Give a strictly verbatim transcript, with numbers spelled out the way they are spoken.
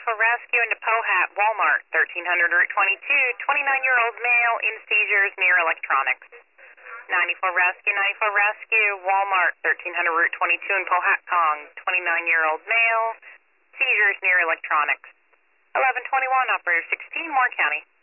ninety-four Rescue into Pohat, Walmart, thirteen hundred Route twenty-two, twenty-nine-year-old male in seizures near electronics. ninety-four Rescue, ninety-four Rescue, Walmart, thirteen hundred Route twenty-two in Pohat, Kong, twenty-nine-year-old male, seizures near electronics. eleven twenty-one, Operator sixteen, Moore County.